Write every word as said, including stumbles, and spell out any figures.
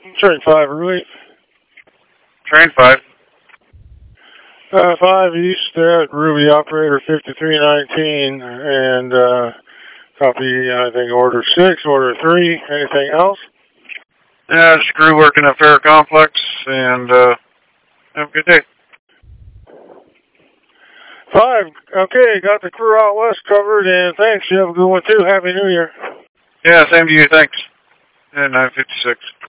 Train five, relief. Train five. Uh, five East there at Ruby operator fifty-three nineteen, and uh, copy, I think, order six, order three. Anything else? Yeah, just crew working at Fair Complex, and uh, have a good day. Five, okay, got the crew out west covered, and thanks. You have a good one too. Happy New Year. Yeah, same to you, thanks. And nine fifty-six.